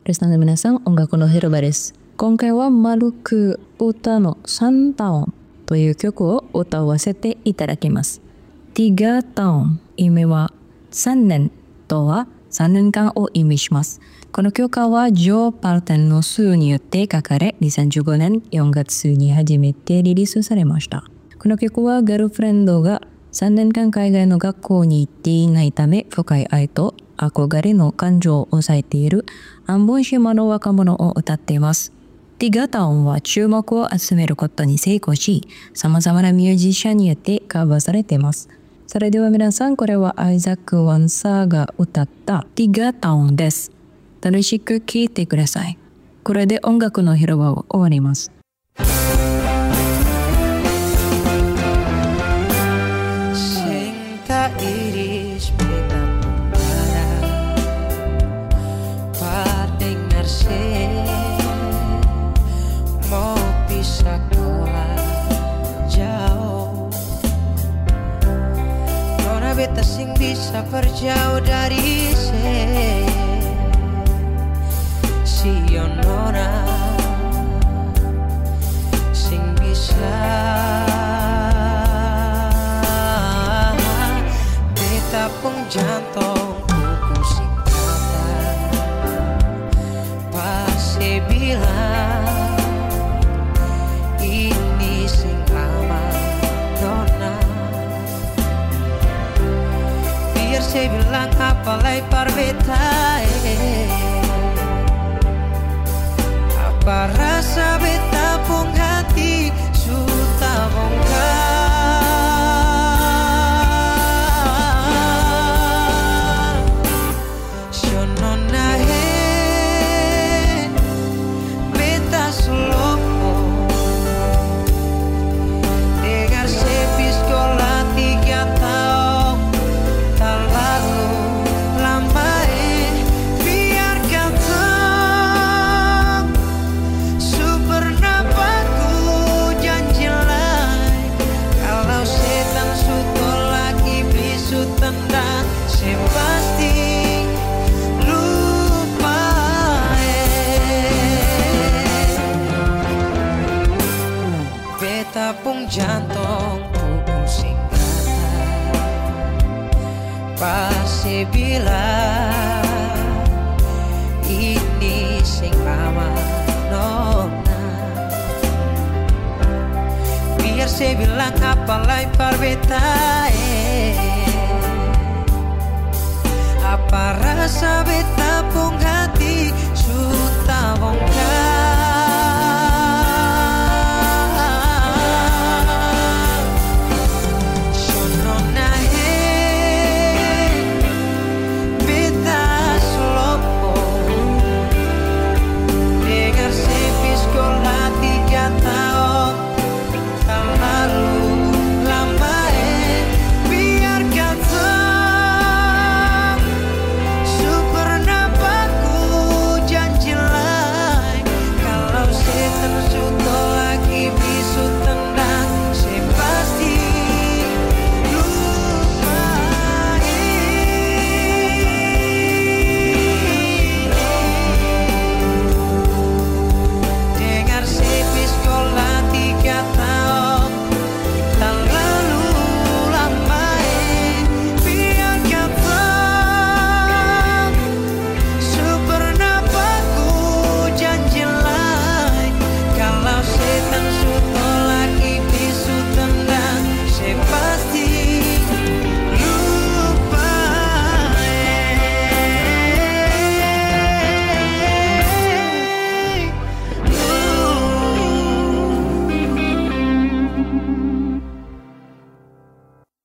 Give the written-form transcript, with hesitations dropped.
リスナーの皆さん、音楽の広場です。今回は丸く歌の3ターンという曲を歌わせていただきます。3ターン、意味は3年とは3年間を意味します。この曲はジョー・パルテンの数によって書かれ、2015年4月に初めてリリースされました。この曲はガールフレンドが3年間海外の学校に行っていないため、深い愛と憧れの感情を抑えている半分島の若者を歌っています。3ターンは注目を集めることに成功し、様々なミュージシャンによってカバーされています。それでは皆さん、これはアイザック・ワンサーが歌った3ターンです。楽しく聴いてください。これで音楽の広場を終わります。 Iris beta membara Pardengar se Mau pisah jauh Nona beta sing bisa berjauh dari Si nona sing bisa Tapung jantung pusing kata Pasti bilang Ini sing lama nona Biar saya bilang apa lepar beta Apa rasa beta pun hati Sudah bongkar Tapung jantung pusing kata Pasti bilang Ini sing lama nona Biar saya bilang apa lepar beta Apa rasa beta pun